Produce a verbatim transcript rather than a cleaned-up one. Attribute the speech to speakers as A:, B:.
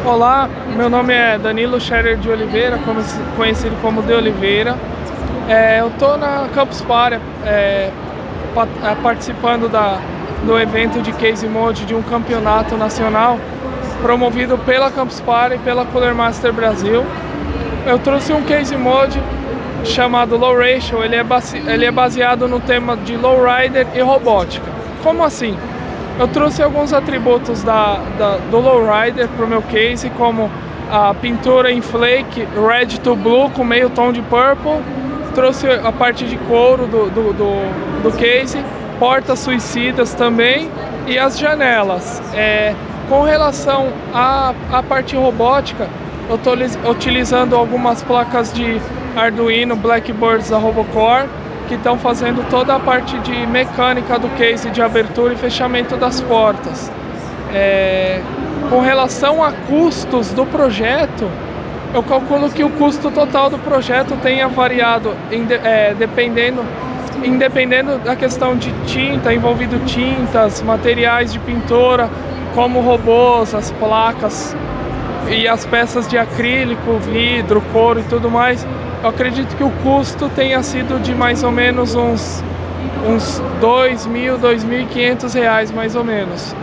A: Olá, meu nome é Danilo Scherer de Oliveira, conhecido como De Oliveira. É, eu estou na Campus Party é, participando da, do evento de Case Mode de um campeonato nacional promovido pela Campus Party e pela Cooler Master Brasil. Eu trouxe um Case Mode chamado Low Ratio, ele é, base, ele é baseado no tema de Lowrider e robótica. Como assim? Eu trouxe alguns atributos da, da, do Lowrider para o meu case, como a pintura em flake red to blue com meio tom de purple. Trouxe a parte de couro do, do, do, do case, portas suicidas também e as janelas. É, com relação à, à parte robótica, eu estou utilizando algumas placas de Arduino Blackbirds da Robocore, que estão fazendo toda a parte de mecânica do case de abertura e fechamento das portas. É, com relação a custos do projeto, eu calculo que o custo total do projeto tenha variado em, é, dependendo, independendo da questão de tinta, envolvido tintas, materiais de pintura, como robôs, as placas e as peças de acrílico, vidro, couro e tudo mais. Eu acredito que o custo tenha sido de mais ou menos uns, uns dois mil, dois mil e quinhentos reais, mais ou menos.